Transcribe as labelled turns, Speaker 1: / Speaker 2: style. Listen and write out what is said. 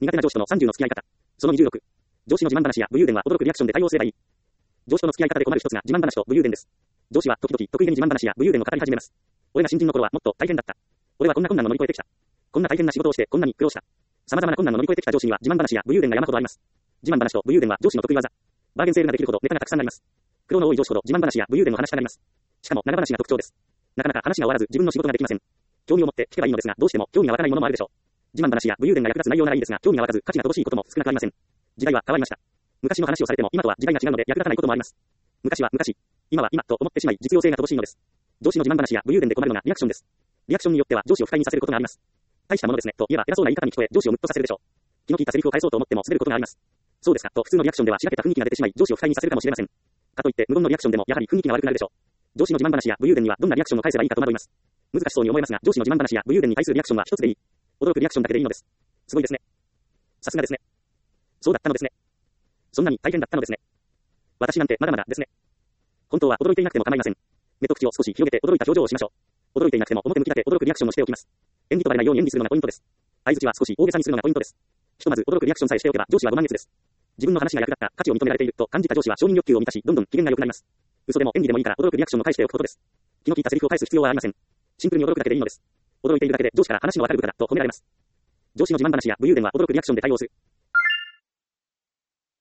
Speaker 1: 苦手な上司との30の付き合い方。その26。上司の自慢話や武勇伝は驚くリアクションで対応すればいい。上司との付き合い方で困る一つが自慢話と武勇伝です。上司は時々得意げに自慢話や武勇伝を語り始めます。俺が新人の頃はもっと大変だった。俺はこんな困難を乗り越えてきた。こんな大変な仕事をしてこんなに苦労した。様々な困難を乗り越えてきた上司には自慢話や武勇伝が山ほどあります。自慢話と武勇伝は上司の得意技。バーゲンセールができるほどネタがたくさんあります。苦労の多い上司ほど自慢話や武勇伝の話がなります。しかも長話が特徴です。なかなか話が終わらず自分の仕事ができません。興味を持って聞けばいいのですが、どうしても興味が湧かないものもあるでしょう。自慢話や武勇伝が役立つ内容ならいいですが、興味が湧かず価値が乏しいことも少なくありません。時代は変わりました。昔の話をされても今とは時代が違うので役立たないこともあります。昔は昔、今は今と思ってしまい実用性が乏しいのです。上司の自慢話や武勇伝で困るのがリアクションです。リアクションによっては上司を不快にさせることがあります。大したものですねと言えば偉そうな言い方に聞こえ上司をムッとさせるでしょう。気の利いたセリフを返そうと思っても滑ることがあります。そうですかと普通のリアクションではしらけた雰囲気が出てしまい上司を不快にさせるかもしれません。かといって無言のリアクションでもやはり雰囲気が悪くなるでしょう。上司の自慢話や武勇伝にはどんなリアクションを返せばいいかと惑います。難しそうに思えますが上司の自慢話や武勇伝に対するリアクションは一つでいい。驚くリアクションだけでいいのです。すごいですね。さすがですね。そうだったのですね。そんなに大変だったのですね。私なんてまだまだですね。本当は驚いていなくても構いません。目と口を少し広げて驚いた表情をしましょう。驚いていなくても表向きだけ驚くリアクションをしておきます。演技とバレないように演技するのがポイントです。相槌は少し大げさにするのがポイントです。ひとまず驚くリアクションさえしておけば上司はご満悦です。自分の話が役立った価値を認められていると感じた上司は承認欲求を満たしどんどん機嫌が良くなります。嘘でも演技でもいいから驚くリアクションを返しておくことです。気の利いたセリフを返す必要はありません。シンプルに驚くだけでいいのです。驚いているだけで上司から話のわかる部下だと褒められます。上司の自慢話や武勇伝は驚くリアクションで対応する。